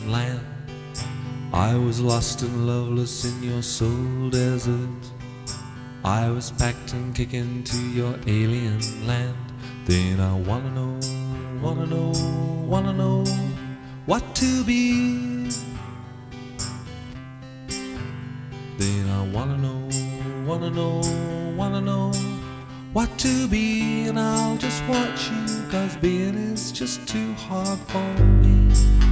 land. I was lost and loveless in your soul desert. I was packed and kicking to your alien land. Then I wanna know, wanna know, wanna know what to be. Then I wanna know, wanna know, wanna know what to be. And I'll just watch you, 'cause being is just too hard for me.